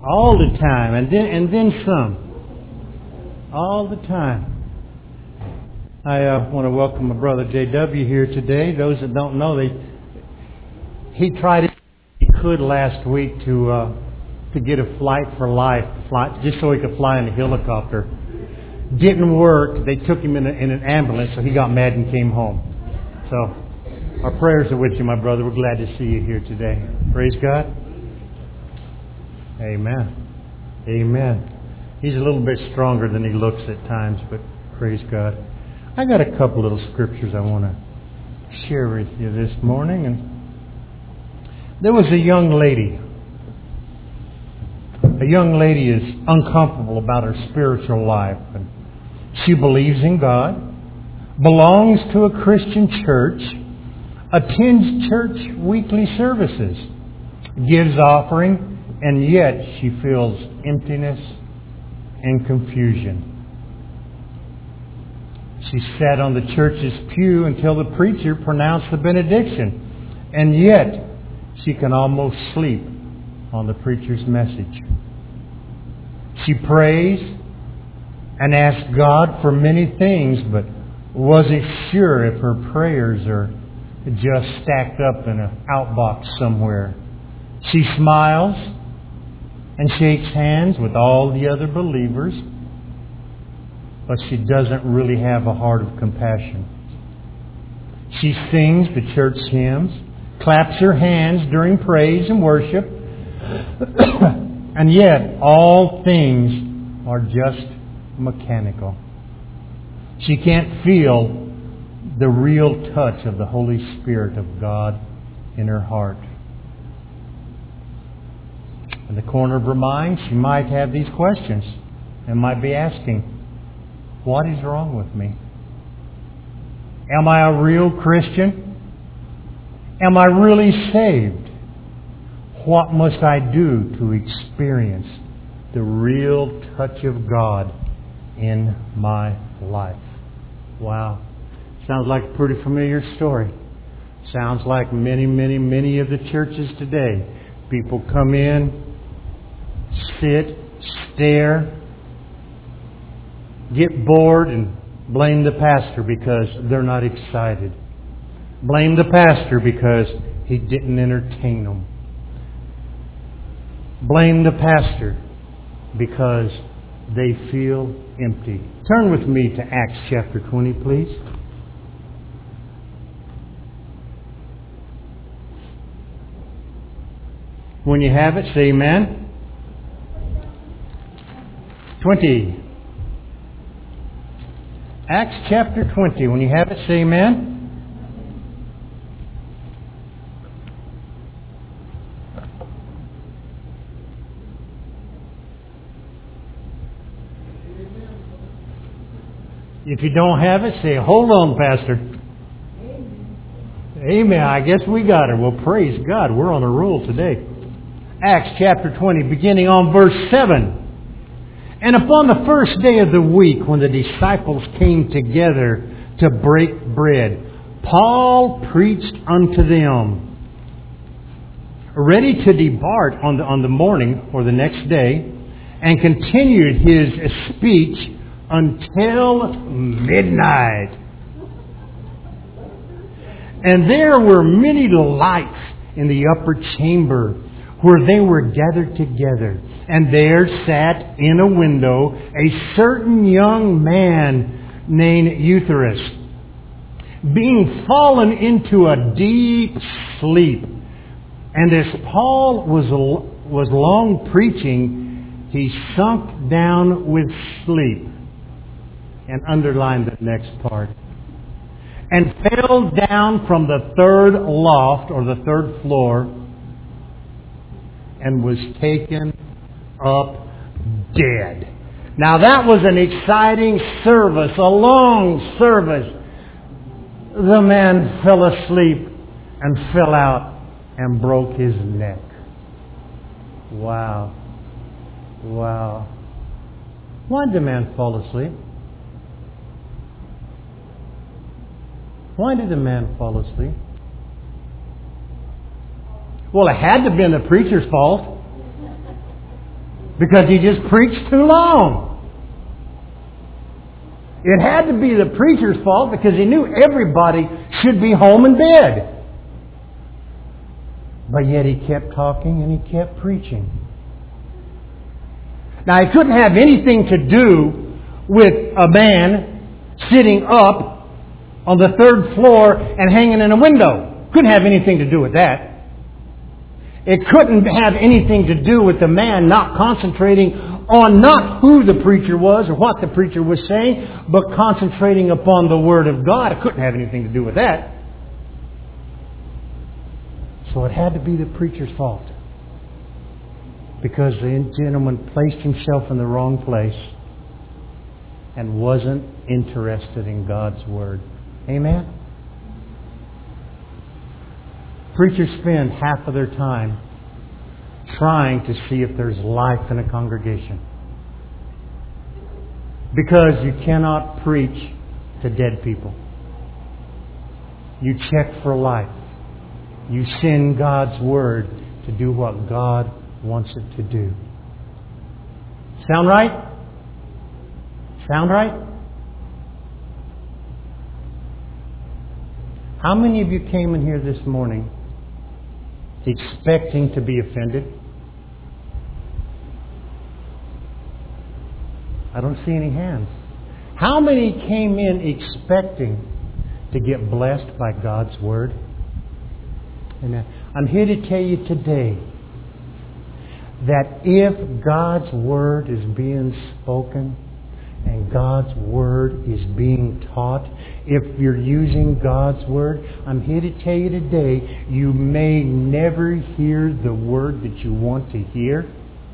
All the time, and then some. All the time. I want to welcome my brother J.W. here today. Those that don't know, he tried it he could last week to get a flight for life, just so he could fly in a helicopter. Didn't work. They took him in an ambulance, so he got mad and came home. So our prayers are with you, my brother. We're glad to see you here today. Praise God. Amen. Amen. He's a little bit stronger than he looks at times, but praise God. I got a couple little scriptures I want to share with you this morning. And there was a young lady. A young lady is uncomfortable about her spiritual life. And she believes in God, belongs to a Christian church, attends church weekly services, gives offering, and yet she feels emptiness and confusion. She sat on the church's pew until the preacher pronounced the benediction, and yet she can almost sleep on the preacher's message. She prays and asks God for many things, but wasn't sure if her prayers are just stacked up in an outbox somewhere. She smiles and shakes hands with all the other believers, but she doesn't really have a heart of compassion. She sings the church hymns, claps her hands during praise and worship, and yet all things are just mechanical. She can't feel the real touch of the Holy Spirit of God in her heart. In the corner of her mind, she might have these questions and might be asking, what is wrong with me? Am I a real Christian? Am I really saved? What must I do to experience the real touch of God in my life? Wow. Sounds like a pretty familiar story. Sounds like many of the churches today. People come in, sit, stare, get bored, and blame the pastor because they're not excited. Blame the pastor because he didn't entertain them. Blame the pastor because they feel empty. Turn with me to Acts chapter 20, please. When you have it, say amen. 20. Acts chapter 20. When you have it, say amen. If you don't have it, say, hold on, Pastor. Amen. I guess we got it. Well, praise God. We're on a roll today. Acts chapter 20, beginning on verse 7. And upon the first day of the week, when the disciples came together to break bread, Paul preached unto them, ready to depart on the morning or the next day, and continued his speech until midnight. And there were many lights in the upper chamber where they were gathered together. And there sat in a window a certain young man named Eutychus, being fallen into a deep sleep. And as Paul was long preaching, he sunk down with sleep. And underline the next part. And fell down from the third loft or the third floor and was taken up dead. Now that was an exciting service, a long service. The man fell asleep and fell out and broke his neck. Wow. Wow. Why did the man fall asleep? Why did the man fall asleep? Well, it had to have been the preacher's fault. because he just preached too long. It had to be the preacher's fault because he knew everybody should be home in bed. But yet he kept talking and he kept preaching. Now, it couldn't have anything to do with a man sitting up on the third floor and hanging in a window. Couldn't have anything to do with that. It couldn't have anything to do with the man not concentrating on not who the preacher was or what the preacher was saying, but concentrating upon the Word of God. It couldn't have anything to do with that. So it had to be the preacher's fault. Because the gentleman placed himself in the wrong place and wasn't interested in God's Word. Amen? Preachers spend half of their time trying to see if there's life in a congregation. Because you cannot preach to dead people. You check for life. You send God's Word to do what God wants it to do. Sound right? Sound right? How many of you came in here this morning expecting to be offended? I don't see any hands. How many came in expecting to get blessed by God's Word? Amen. I'm here to tell you today that if God's Word is being spoken and God's Word is being taught, if you're using God's Word, I'm here to tell you today, you may never hear the Word that you want to hear,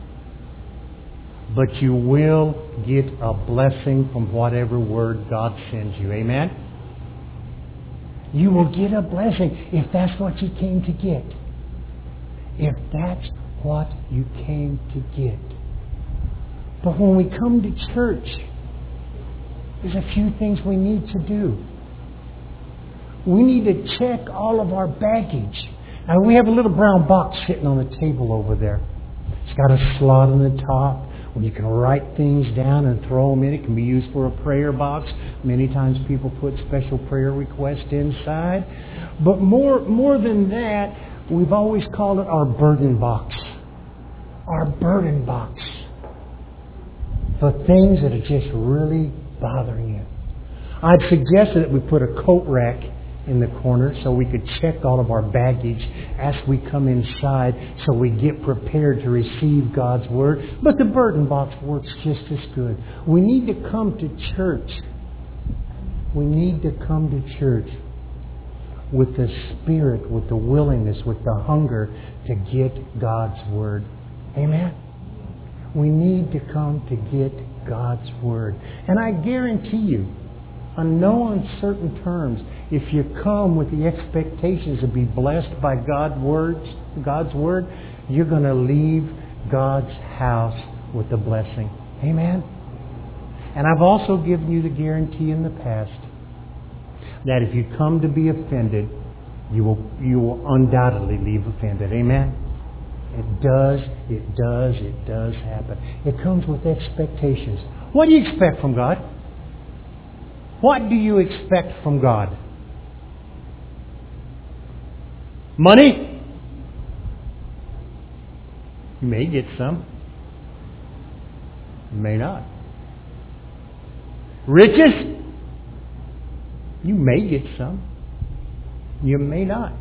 but you will get a blessing from whatever Word God sends you. Amen? You will get a blessing if that's what you came to get. If that's what you came to get. But when we come to church, there's a few things we need to do. We need to check all of our baggage. Now, we have a little brown box sitting on the table over there. It's got a slot on the top where you can write things down and throw them in. It can be used for a prayer box. Many times people put special prayer requests inside. But more than that, we've always called it our burden box. Our burden box. For things that are just really bothering you. I'd suggested that we put a coat rack in the corner so we could check all of our baggage as we come inside so we get prepared to receive God's Word. But the burden box works just as good. We need to come to church. We need to come to church with the spirit, with the willingness, with the hunger to get God's Word. Amen? We need to come to get God's Word. And I guarantee you, on no uncertain terms, if you come with the expectations to be blessed by God's Word, you're going to leave God's house with a blessing. Amen? And I've also given you the guarantee in the past that if you come to be offended, you will undoubtedly leave offended. Amen? It does happen. It comes with expectations. What do you expect from God? What do you expect from God? Money? You may get some. You may not. Riches? You may get some. You may not.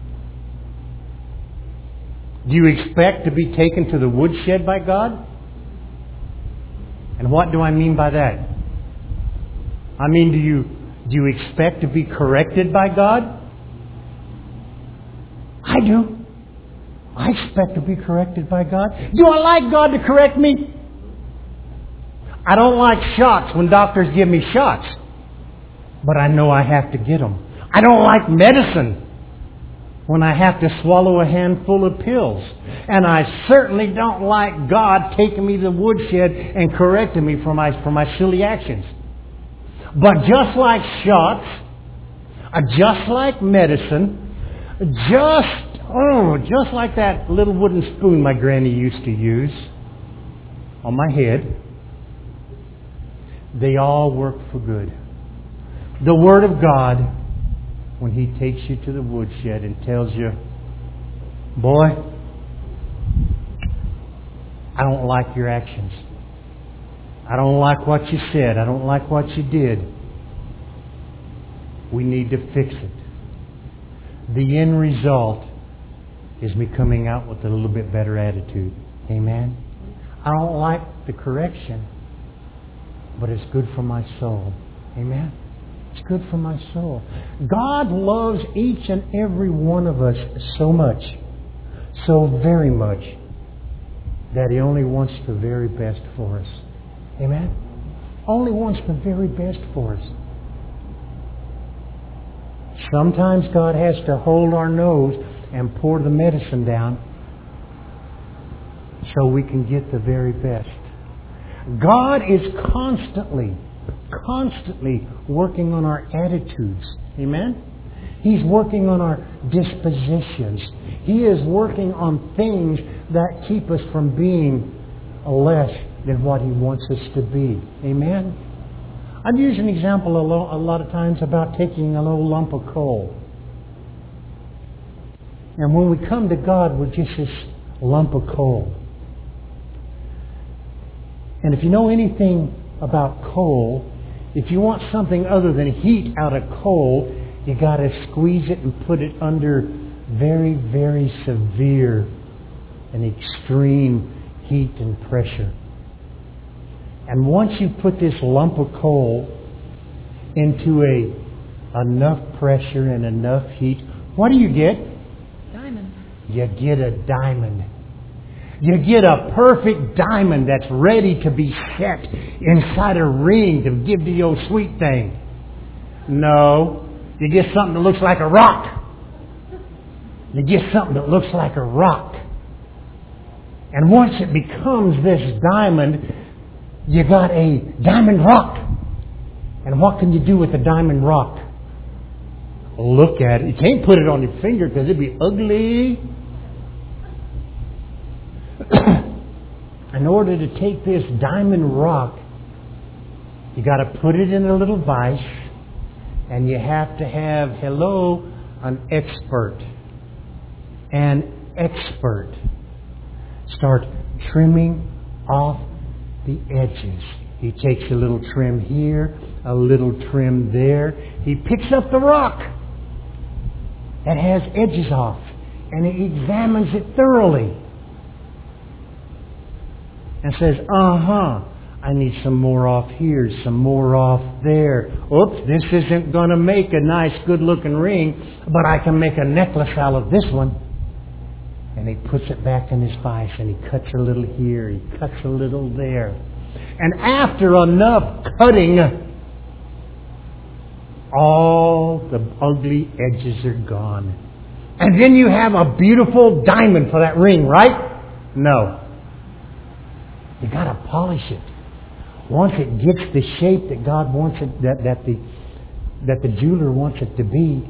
Do you expect to be taken to the woodshed by God? And what do I mean by that? I mean, do you expect to be corrected by God? I do. I expect to be corrected by God. Do I like God to correct me? I don't like shots when doctors give me shots. But I know I have to get them. I don't like medicine when I have to swallow a handful of pills. And I certainly don't like God taking me to the woodshed and correcting me for my silly actions. But just like shots, just like medicine, just like that little wooden spoon my granny used to use, on my head, they all work for good. The Word of God, when He takes you to the woodshed and tells you, boy, I don't like your actions. I don't like what you said. I don't like what you did. We need to fix it. The end result is me coming out with a little bit better attitude. Amen? I don't like the correction, but it's good for my soul. Amen? It's good for my soul. God loves each and every one of us so much, so very much, that He only wants the very best for us. Amen? Only wants the very best for us. Sometimes God has to hold our nose and pour the medicine down so we can get the very best. God is constantly working on our attitudes. Amen? He's working on our dispositions. He is working on things that keep us from being less than what He wants us to be. Amen? I've used an example a lot of times about taking a little lump of coal. And when we come to God, we're just this lump of coal. And if you know anything about coal, if you want something other than heat out of coal, you got to squeeze it and put it under very, very severe and extreme heat and pressure. And once you put this lump of coal into enough pressure and enough heat, what do you get? Diamond. You get a diamond. You get a perfect diamond that's ready to be set inside a ring to give to your sweet thing. No, you get something that looks like a rock. You get something that looks like a rock. And once it becomes this diamond, you got a diamond rock. And what can you do with a diamond rock? Look at it. You can't put it on your finger because it'd be ugly. In order to take this diamond rock, you got to put it in a little vise, and you have to have, an expert. An expert. Start trimming off the edges. He takes a little trim here, a little trim there. He picks up the rock that has edges off, and he examines it thoroughly. And says, I need some more off here, some more off there. Oops, this isn't going to make a nice, good-looking ring, but I can make a necklace out of this one. And he puts it back in his vise, and he cuts a little here, he cuts a little there. And after enough cutting, all the ugly edges are gone. And then you have a beautiful diamond for that ring, right? No. You got to polish it. Once it gets the shape that God wants it, that the jeweler wants it to be,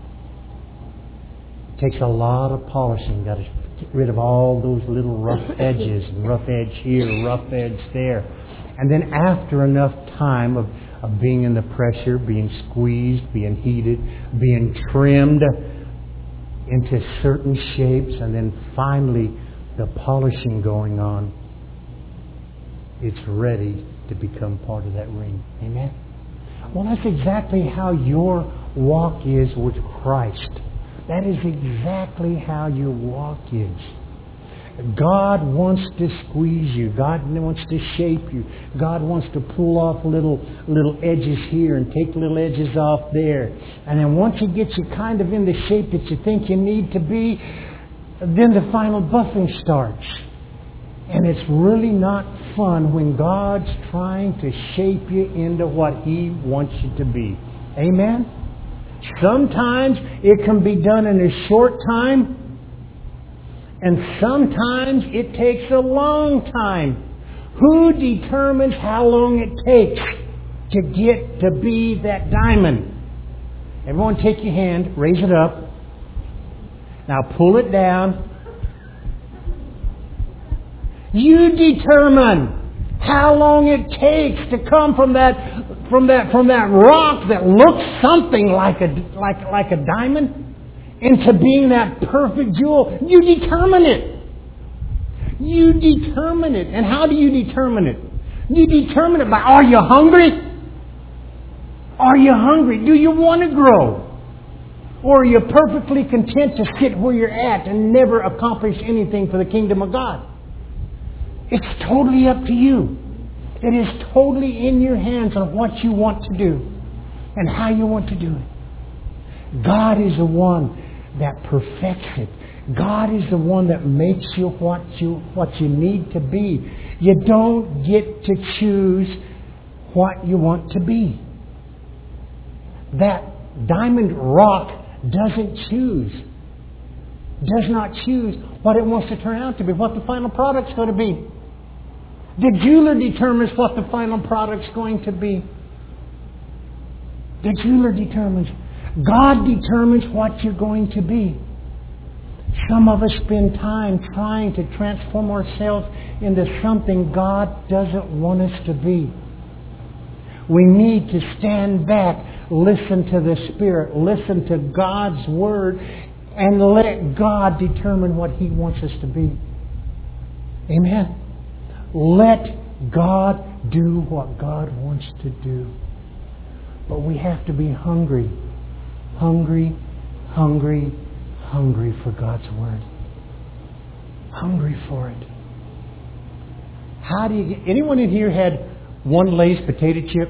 it takes a lot of polishing. You got to get rid of all those little rough edges, rough edge here, rough edge there. And then after enough time of being in the pressure, being squeezed, being heated, being trimmed into certain shapes, and then finally the polishing going on, it's ready to become part of that ring. Amen? Well, that's exactly how your walk is with Christ. That is exactly how your walk is. God wants to squeeze you. God wants to shape you. God wants to pull off little edges here and take little edges off there. And then once He gets you kind of in the shape that you think you need to be, then the final buffing starts. And it's really not fun when God's trying to shape you into what He wants you to be. Amen? Sometimes it can be done in a short time, and sometimes it takes a long time. Who determines how long it takes to get to be that diamond? Everyone take your hand, raise it up. Now pull it down. You determine How long it takes to come from that rock that looks something like a diamond into being that perfect jewel. You determine it. You determine it. And how do you determine it? You determine it by, are you hungry? Are you hungry? Do you want to grow? Or are you perfectly content to sit where you're at and never accomplish anything for the kingdom of God? It's totally up to you. It is totally in your hands on what you want to do and how you want to do it. God is the one that perfects it. God is the one that makes you what you need to be. You don't get to choose what you want to be. That diamond rock doesn't choose. Does not choose what it wants to turn out to be, what the final product's going to be. The jeweler determines what the final product's going to be. The jeweler determines. God determines what you're going to be. Some of us spend time trying to transform ourselves into something God doesn't want us to be. We need to stand back, listen to the Spirit, listen to God's Word, and let God determine what He wants us to be. Amen. Let God do what God wants to do. But we have to be hungry. Hungry, hungry, hungry for God's Word. Hungry for it. How do you get... Anyone in here had one Lay's potato chip?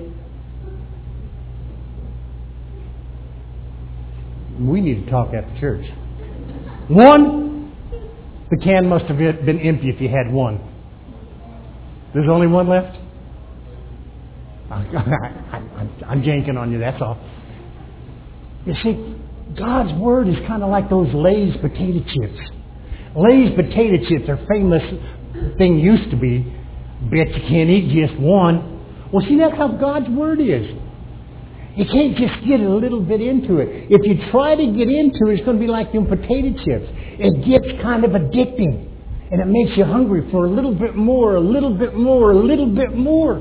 We need to talk after church. One? The can must have been empty if you had one. There's only one left? I'm janking on you, that's all. You see, God's Word is kind of like those Lay's potato chips. Lay's potato chips are famous thing used to be. Bet you can't eat just one. Well, see, that's how God's Word is. You can't just get a little bit into it. If you try to get into it, it's going to be like them potato chips. It gets kind of addicting. And it makes you hungry for a little bit more, a little bit more, a little bit more.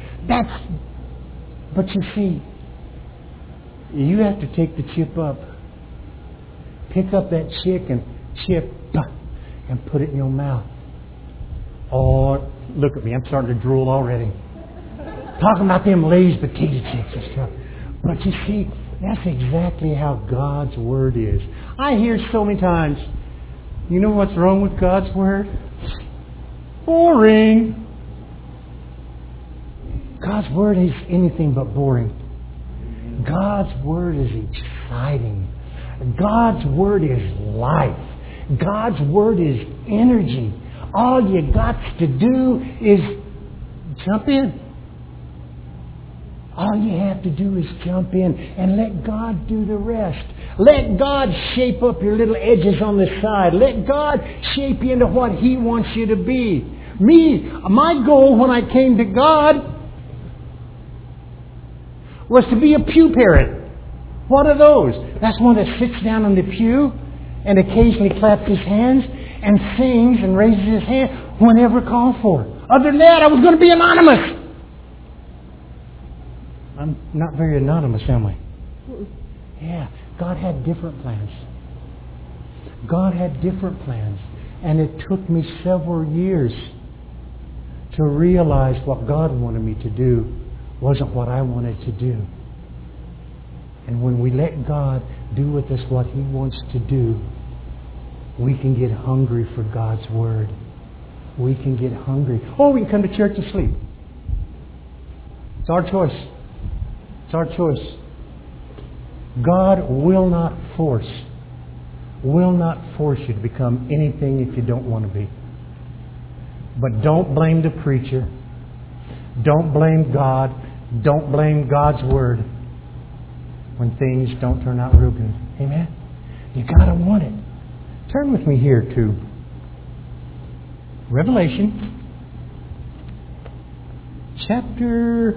But you see, you have to take the chip up. Pick up that chip and put it in your mouth. Oh, look at me. I'm starting to drool already. Talking about them Lay's potato chips and stuff. But you see, that's exactly how God's Word is. I hear so many times, you know what's wrong with God's Word? Boring. God's Word is anything but boring. God's Word is exciting. God's Word is life. God's Word is energy. All you got to do is jump in. All you have to do is jump in and let God do the rest. Let God shape up your little edges on the side. Let God shape you into what He wants you to be. My goal when I came to God was to be a pew parrot. What are those? That's one that sits down on the pew and occasionally claps his hands and sings and raises his hand whenever called for. Other than that, I was going to be anonymous. I'm not very anonymous, am I? Yeah, God had different plans. God had different plans. And it took me several years to realize what God wanted me to do wasn't what I wanted to do. And when we let God do with us what He wants to do, we can get hungry for God's Word. We can get hungry. Or we can come to church and sleep. It's our choice. It's our choice. God will not force you to become anything if you don't want to be. But don't blame the preacher. Don't blame God. Don't blame God's Word when things don't turn out real good. Amen? You got to want it. Turn with me here to Revelation chapter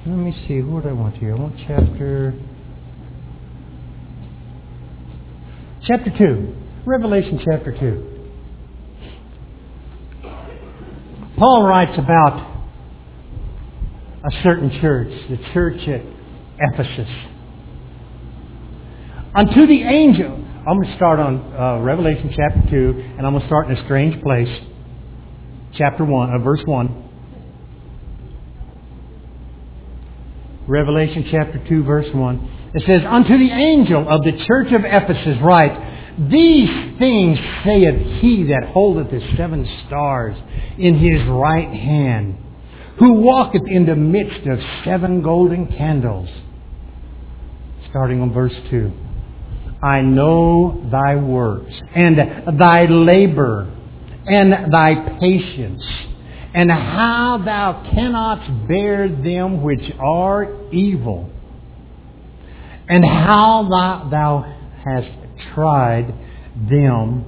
Let me see, what do I want here? I want chapter 2. Revelation chapter 2. Paul writes about a certain church, the church at Ephesus. Unto the angel, I'm going to start on Revelation chapter 2, and I'm going to start in a strange place. Chapter 1, verse 1. Revelation chapter 2, verse 1. It says, Unto the angel of the church of Ephesus write, These things saith he that holdeth the 7 stars in his right hand, who walketh in the midst of 7 golden candles. Starting on verse 2. I know thy works, and thy labor, and thy patience, and how thou cannot bear them which are evil, and how thou hast tried them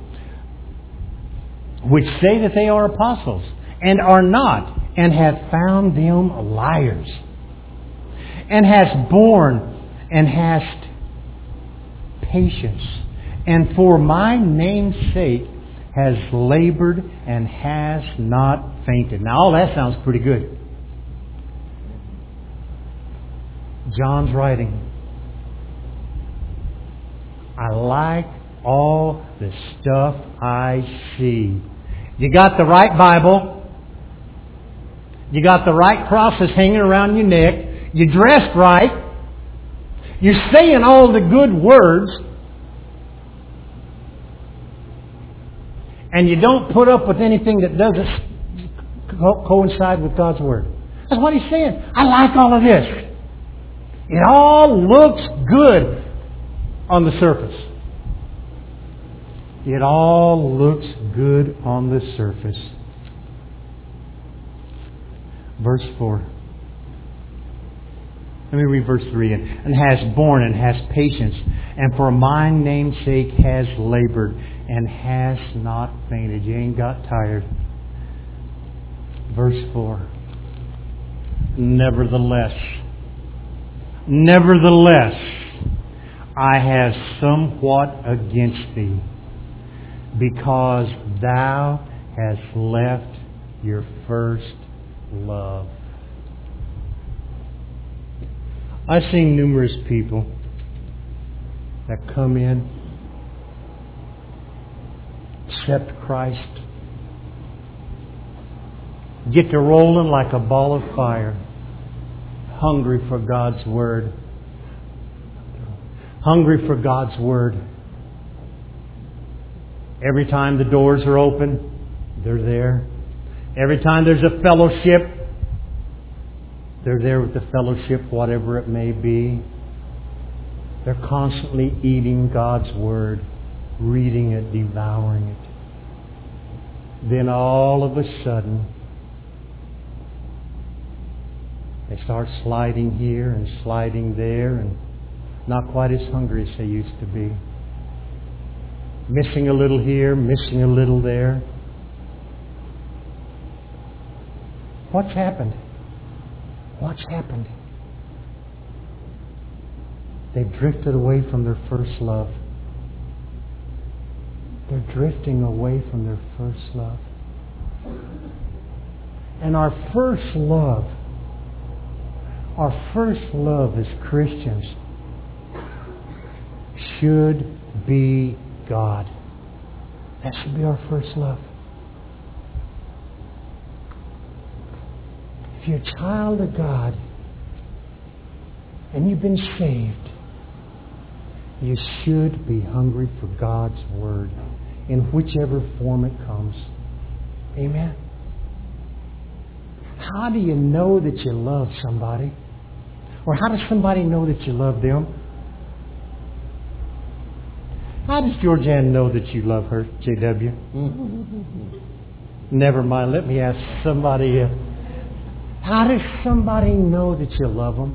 which say that they are apostles, and are not, and have found them liars, and hast borne, and hast patience, and for my name's sake has labored and has not fainted. Now all that sounds pretty good. John's writing, I like all the stuff I see. You got the right Bible. You got the right crosses hanging around your neck. You dressed right. You're saying all the good words. And you don't put up with anything that doesn't coincide with God's Word. That's what he's saying. I like all of this. It all looks good on the surface. It all looks good on the surface. Verse 4. Let me read verse 3. And has borne and has patience, and for my name's sake has labored, and has not fainted. You ain't got tired. Verse 4. Nevertheless, I have somewhat against thee, because thou hast left your first love. I've seen numerous people that come in, accept Christ, get to rolling like a ball of fire, hungry for God's Word. Hungry for God's Word. Every time the doors are open, they're there. Every time there's a fellowship, they're there with the fellowship, whatever it may be. They're constantly eating God's Word, reading it, devouring it. Then all of a sudden, they start sliding here and sliding there, and not quite as hungry as they used to be. Missing a little here, missing a little there. What's happened? What's happened? They've drifted away from their first love. They're drifting away from their first love. And our first love as Christians should be God. That should be our first love. If you're a child of God and you've been saved, you should be hungry for God's Word in whichever form it comes. Amen. How do you know that you love somebody? Or how does somebody know that you love them? How does Georgianne know that you love her, J.W.? Never mind. Let me ask somebody else. How does somebody know that you love them?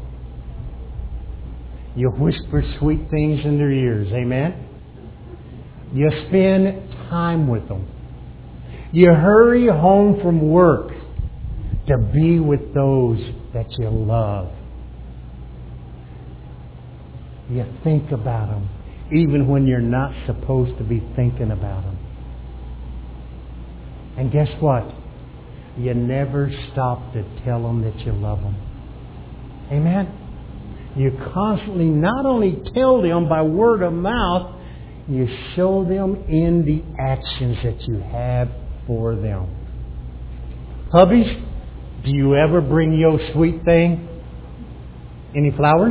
You whisper sweet things in their ears. Amen? You spend time with them. You hurry home from work to be with those that you love. You think about them, even when you're not supposed to be thinking about them. And guess what? You never stop to tell them that you love them. Amen? You constantly not only tell them by word of mouth, you show them in the actions that you have for them. Hubbies, do you ever bring your sweet thing? Any flowers?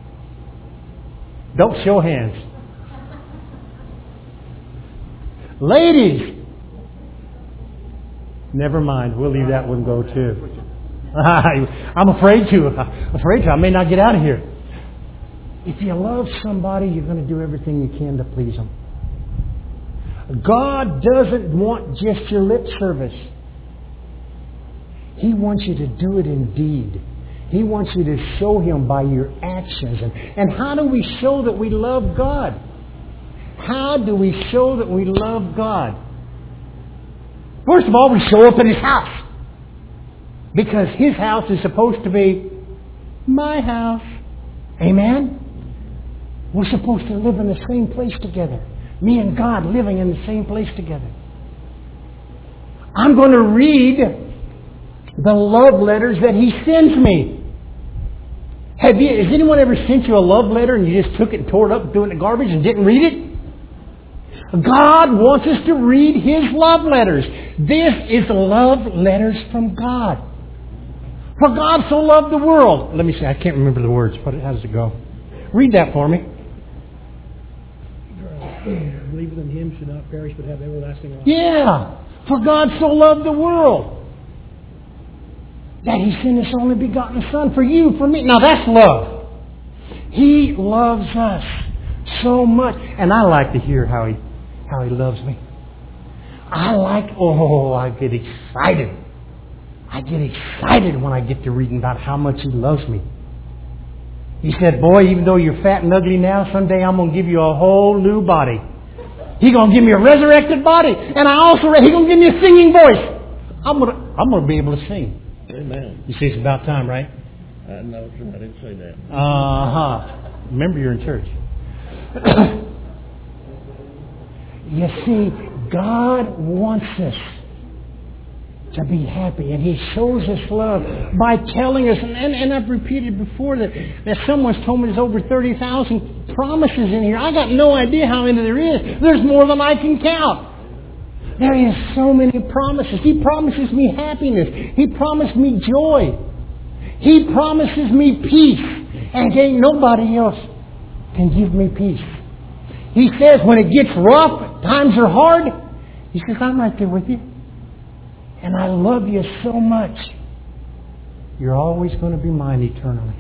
Don't show hands. Ladies, never mind. We'll leave that one go too. I'm afraid to. I may not get out of here. If you love somebody, you're going to do everything you can to please them. God doesn't want just your lip service. He wants you to do it in deed. He wants you to show Him by your actions. And how do we show that we love God? How do we show that we love God? First of all, we show up at His house. Because His house is supposed to be my house. Amen? We're supposed to live in the same place together. Me and God living in the same place together. I'm going to read the love letters that He sends me. Has anyone ever sent you a love letter and you just took it and tore it up and threw it in the garbage and didn't read it? God wants us to read His love letters. This is love letters from God. For God so loved the world. Let me see, I can't remember the words. How does it go? Read that for me. Believeth in Him should not perish but have everlasting life. Yeah. For God so loved the world that He sent His only begotten Son for you, for me. Now that's love. He loves us so much. And I like to hear how He loves me. I get excited. I get excited when I get to reading about how much He loves me. He said, boy, even though you're fat and ugly now, someday I'm going to give you a whole new body. He's going to give me a resurrected body. And He's going to give me a singing voice. I'm going to be able to sing. Amen. You see, it's about time, right? No, sir, I didn't say that. Remember, you're in church. You see, God wants us to be happy, and He shows us love by telling us, and I've repeated before that someone's told me there's over 30,000 promises in here. I got no idea how many there is. There's more than I can count. There is so many promises. He promises me happiness. He promised me joy. He promises me peace, and ain't nobody else can give me peace. He says when it gets rough, times are hard, He says, I'm right there with you. And I love you so much. You're always going to be mine eternally.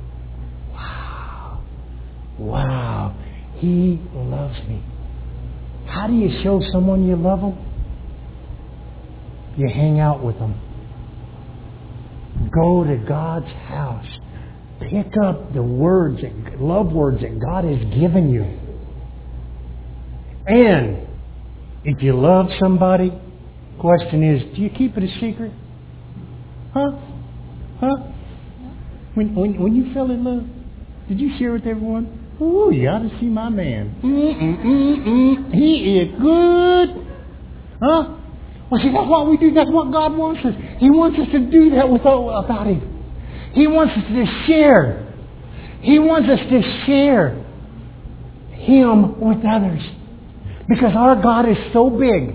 Wow. He loves me. How do you show someone you love them? You hang out with them. Go to God's house. Pick up the love words that God has given you. And if you love somebody, question is, do you keep it a secret? Huh? When you fell in love, did you share with everyone? Ooh, you ought to see my man. He is good. Huh? Well, see, that's what we do. That's what God wants us. He wants us to do that about Him. He wants us to share. He wants us to share Him with others. Because our God is so big.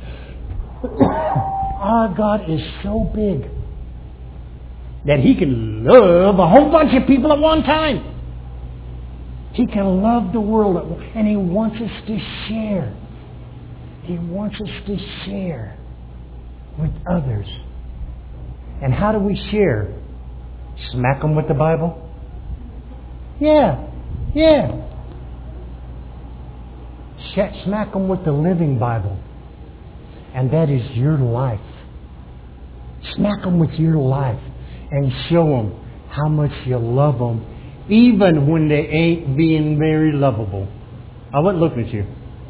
Our God is so big that He can love a whole bunch of people at one time. He can love the world and He wants us to share. He wants us to share with others. And how do we share? Smack them with the Bible? Yeah. Smack them with the Living Bible. And that is your life. Smack them with your life and show them how much you love them, even when they ain't being very lovable. I wasn't looking at you.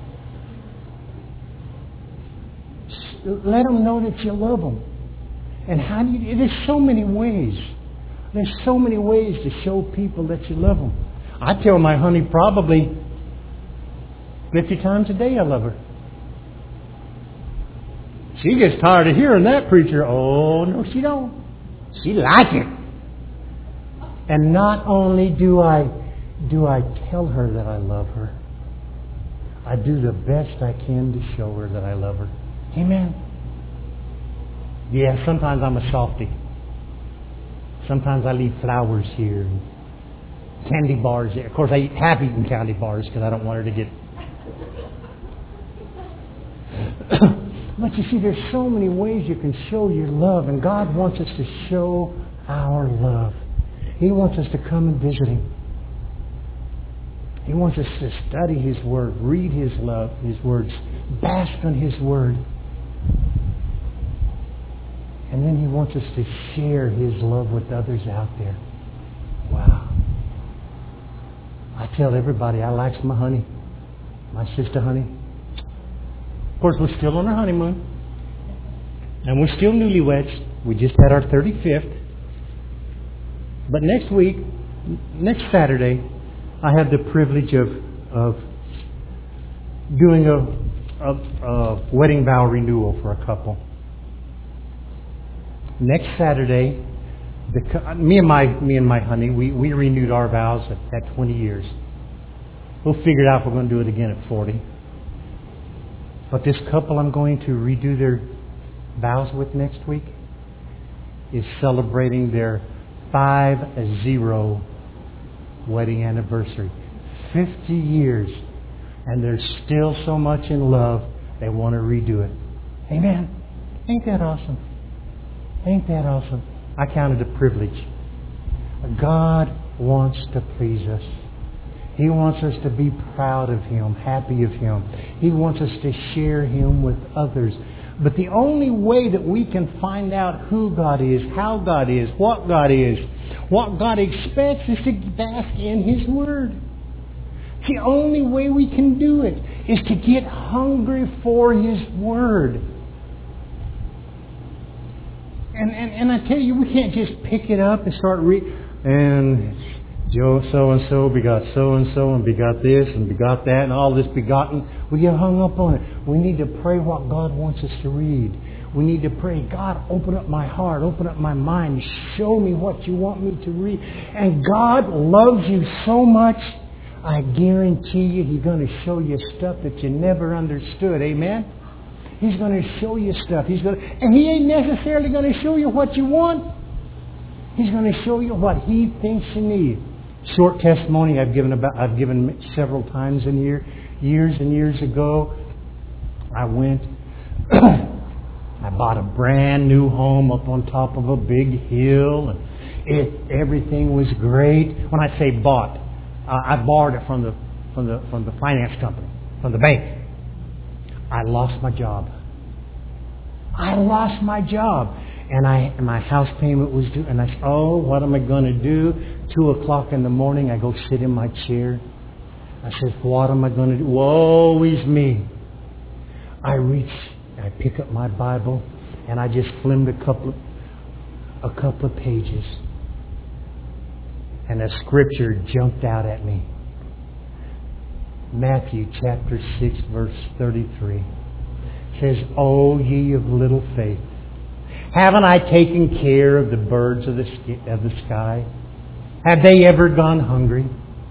Let them know that you love them. And how do you? There's so many ways. There's so many ways to show people that you love them. I tell my honey probably 50 times a day I love her. She gets tired of hearing that preacher. Oh, no, she don't. She likes it. And not only do I tell her that I love her, I do the best I can to show her that I love her. Amen. Yeah, sometimes I'm a softie. Sometimes I leave flowers here and candy bars there. Of course, I have eaten candy bars because I don't want her to get... But you see, there's so many ways you can show your love, and God wants us to show our love. He wants us to come and visit Him. He wants us to study His Word, read His love, His words, bask on His Word. And then He wants us to share His love with others out there. Wow. I tell everybody I likes my honey, my sister honey. Of course, we're still on our honeymoon. And we're still newlyweds. We just had our 35th. But next week, next Saturday, I have the privilege of doing a wedding vow renewal for a couple. Next Saturday, me and my honey, we renewed our vows at 20 years. We'll figure it out if we're going to do it again at 40. But this couple I'm going to redo their vows with next week is celebrating their 50 wedding anniversary. 50 years. And they're still so much in love, they want to redo it. Amen. Ain't that awesome? Ain't that awesome? I count it a privilege. God wants to please us. He wants us to be proud of Him, happy of Him. He wants us to share Him with others. But the only way that we can find out who God is, how God is, what God expects is to bask in His Word. The only way we can do it is to get hungry for His Word. And I tell you, we can't just pick it up and start and Joe so-and-so begot so-and-so and begot this and begot that and all this begotten. We get hung up on it. We need to pray what God wants us to read. We need to pray, God, open up my heart, open up my mind, show me what you want me to read. And God loves you so much, I guarantee you He's going to show you stuff that you never understood. Amen? He's going to show you stuff. And He ain't necessarily going to show you what you want. He's going to show you what He thinks you need. Short testimony I've given several times in here. Years and years ago, I went, I bought a brand new home up on top of a big hill. And everything was great. When I say bought, I borrowed it from the finance company, from the bank. I lost my job. And my house payment was due. And I said, oh, what am I going to do? 2:00 in the morning, I go sit in my chair. I said, what am I going to do? Woe is me. I pick up my Bible, and I just flimmed a couple of pages. And a scripture jumped out at me. Matthew chapter 6, verse 33 says, O ye of little faith, haven't I taken care of the birds of the sky? Have they ever gone hungry?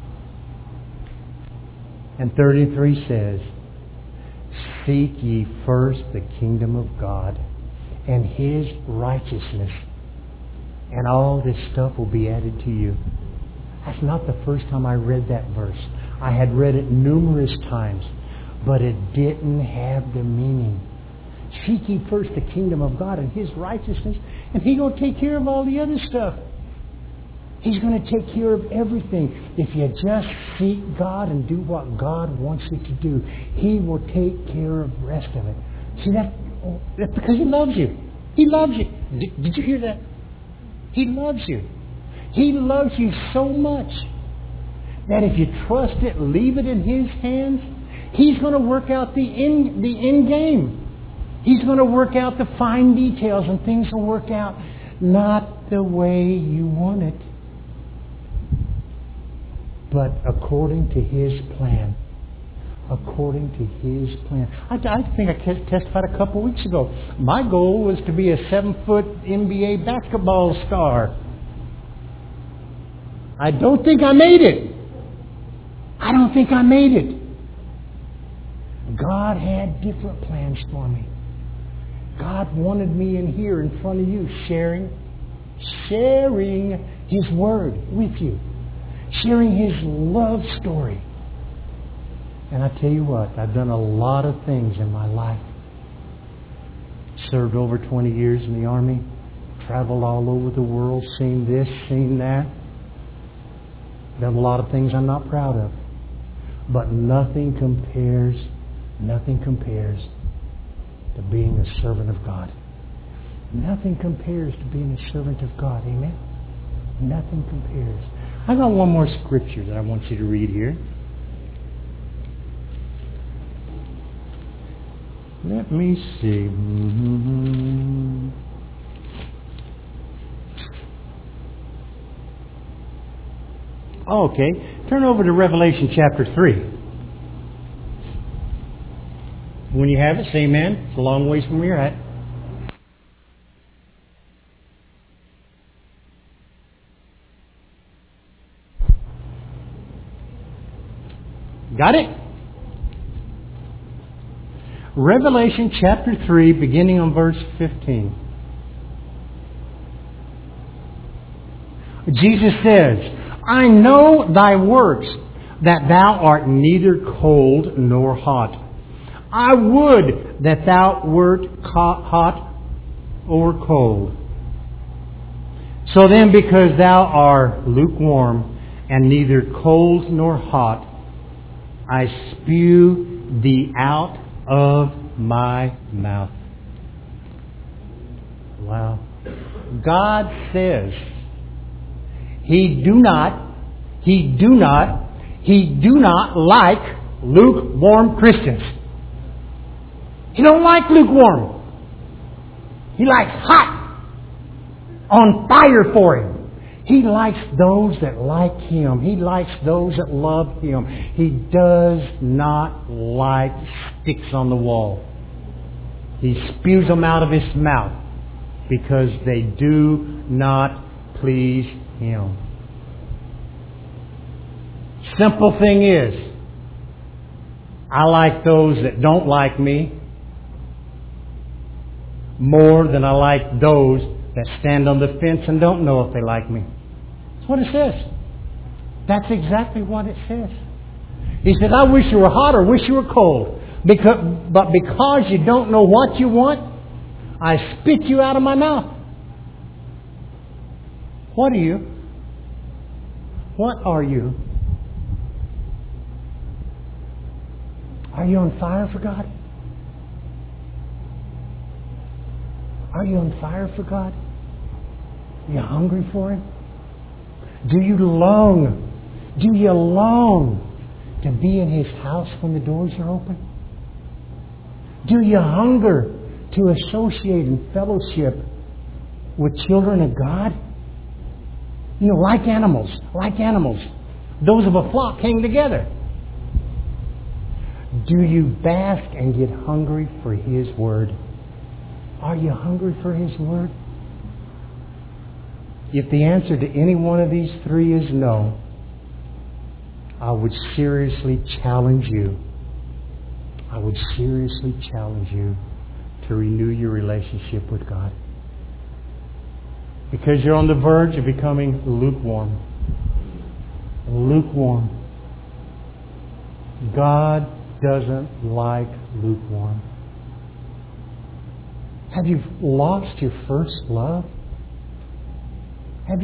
And 33 says, seek ye first the kingdom of God and His righteousness, and all this stuff will be added to you. That's not the first time I read that verse. I had read it numerous times, but it didn't have the meaning. Seek ye first the kingdom of God and His righteousness, and He's going to take care of all the other stuff. He's going to take care of everything. If you just seek God and do what God wants you to do, He will take care of the rest of it. See, that's because He loves you. He loves you. Did you hear that? He loves you. He loves you so much that if you trust it, leave it in His hands, He's going to work out the end game. He's going to work out the fine details, and things will work out not the way you want it. but according to His plan. According to His plan. I think I testified a couple weeks ago. My goal was to be a 7-foot NBA basketball star. I don't think I made it. I don't think I made it. God had different plans for me. God wanted me in here in front of you, sharing His Word with you. Sharing His love story. And I tell you what, I've done a lot of things in my life. Served over 20 years in the Army. Traveled all over the world, seen this, seen that. Done a lot of things I'm not proud of. But nothing compares to being a servant of God. Nothing compares to being a servant of God. Amen? Nothing compares. I got one more scripture that I want you to read here. Let me see. Okay, turn over to Revelation chapter 3. When you have it, say amen. It's a long ways from where you're at. Got it? Revelation chapter 3, beginning on verse 15. Jesus says, I know thy works, that thou art neither cold nor hot. I would that thou wert hot or cold. So then, because thou art lukewarm, and neither cold nor hot, I spew thee out of my mouth. Wow. God says He do not like lukewarm Christians. He don't like lukewarm. He likes hot, on fire for Him. He likes those that like Him. He likes those that love Him. He does not like sticks on the wall. He spews them out of His mouth because they do not please Him. Simple thing is, I like those that don't like me more than I like those that stand on the fence and don't know if they like me. That's what it says. That's exactly what it says. He says, I wish you were hot or wish you were cold. But because you don't know what you want, I spit you out of my mouth. What are you? What are you? Are you on fire for God? Are you on fire for God? Are you hungry for Him? Do you long to be in His house when the doors are open? Do you hunger to associate and fellowship with children of God? You know, like animals. Those of a flock hang together. Do you bask and get hungry for His Word? Are you hungry for His Word? If the answer to any one of these three is no, I would seriously challenge you. To renew your relationship with God. Because you're on the verge of becoming lukewarm. God doesn't like lukewarm. Have you lost your first love? Do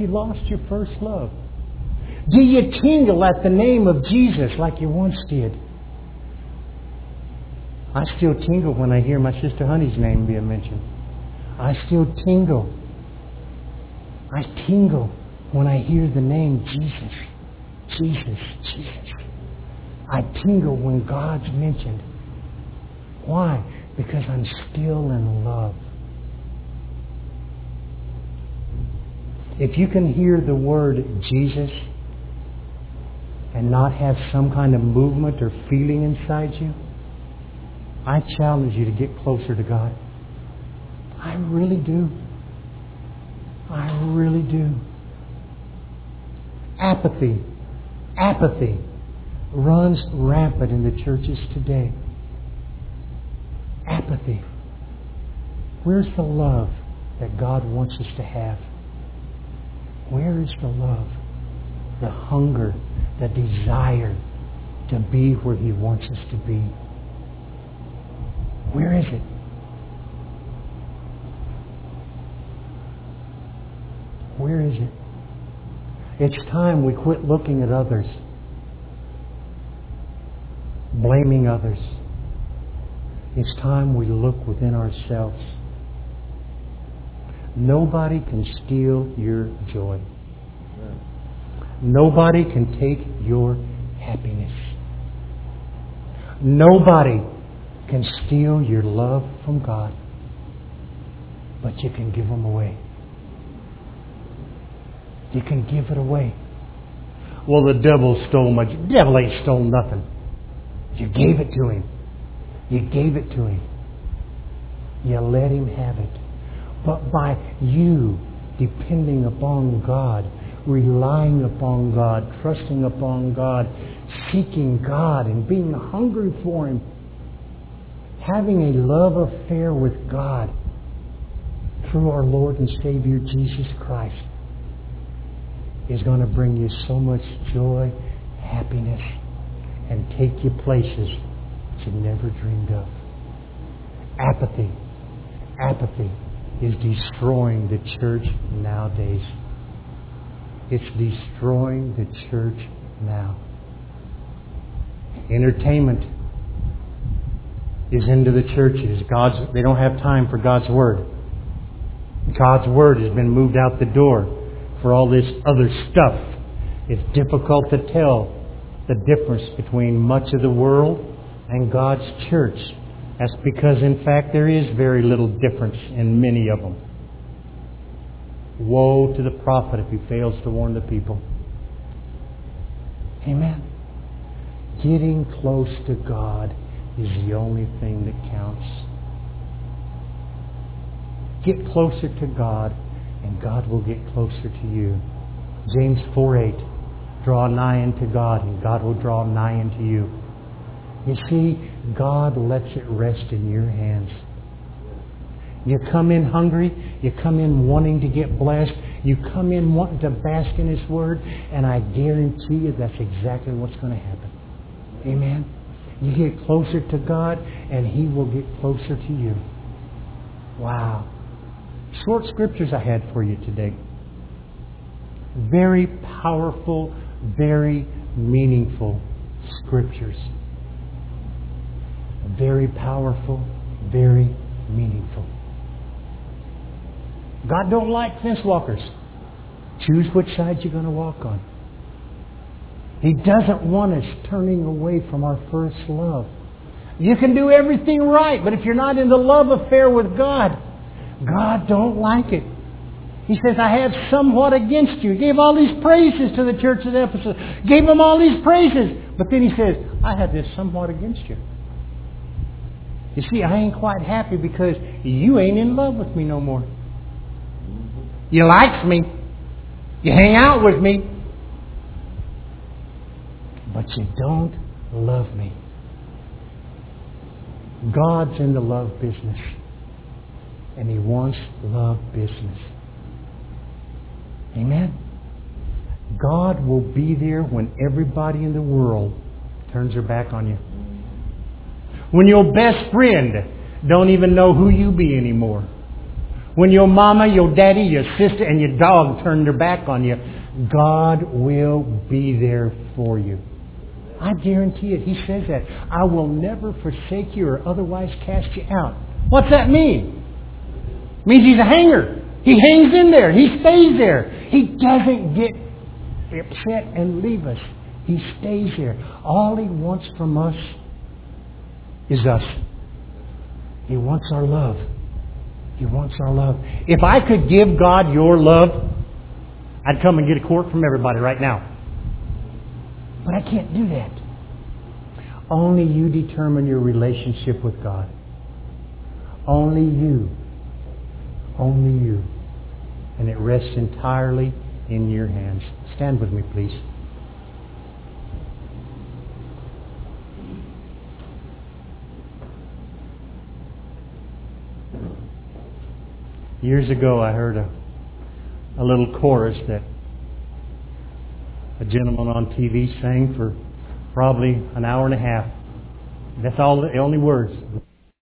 you tingle at the name of Jesus like you once did? I still tingle when I hear my sister Honey's name being mentioned. I still tingle. I tingle when I hear the name Jesus. I tingle when God's mentioned. Why? Because I'm still in love. If you can hear the word Jesus and not have some kind of movement or feeling inside you? I challenge you to get closer to God. I really do. I really do. Apathy runs rampant in the churches today. Apathy. Where's the love that God wants us to have? Where is the love? The hunger, the desire to be where He wants us to be. Where is it? Where is it? It's time we quit looking at others, blaming others. It's time we look within ourselves. Nobody can steal your joy. Nobody can take your happiness. Nobody can steal your love from God. But you can give them away. You can give it away. Well, the devil stole my... The devil ain't stole nothing. You gave it to him. You gave it to him. You let him have it. But by you depending upon God, relying upon God, trusting upon God, seeking God and being hungry for Him, having a love affair with God through our Lord and Savior Jesus Christ is going to bring you so much joy, happiness, and take you places that you never dreamed of. Apathy is destroying the church nowadays. It's destroying the church now. Entertainment is into the churches. They don't have time for God's Word. God's Word has been moved out the door for all this other stuff. It's difficult to tell the difference between much of the world and God's church. That's because, in fact, there is very little difference in many of them. Woe to the prophet if he fails to warn the people. Amen. Getting close to God is the only thing that counts. Get closer to God, and God will get closer to you. James 4:8. Draw nigh unto God, and God will draw nigh unto you. You see, God lets it rest in your hands. You come in hungry. You come in wanting to get blessed. You come in wanting to bask in His Word. And I guarantee you that's exactly what's going to happen. Amen? You get closer to God and He will get closer to you. Wow. Short scriptures I had for you today. Very powerful, very meaningful scriptures. Very powerful, very meaningful. God don't like fence walkers. Choose which side you're going to walk on. He doesn't want us turning away from our first love. You can do everything right, but if you're not in the love affair with God, God don't like it. He says, I have somewhat against you. He gave all these praises to the church at Ephesus. Gave them all these praises. But then He says, I have this somewhat against you. You see, I ain't quite happy because you ain't in love with me no more. You likes me. You hang out with me. But you don't love me. God's in the love business. And He wants love business. Amen? God will be there when everybody in the world turns their back on you. When your best friend don't even know who you be anymore. When your mama, your daddy, your sister, and your dog turn their back on you, God will be there for you. I guarantee it. He says that. I will never forsake you or otherwise cast you out. What's that mean? It means He's a hanger. He hangs in there. He stays there. He doesn't get upset and leave us. He stays there. All He wants from us is us. He wants our love. He wants our love. If I could give God your love, I'd come and get a quart from everybody right now. But I can't do that. Only you determine your relationship with God. Only you. Only you. And it rests entirely in your hands. Stand with me, please. Years ago, I heard a little chorus that a gentleman on TV sang for probably an hour and a half. That's all, the only words.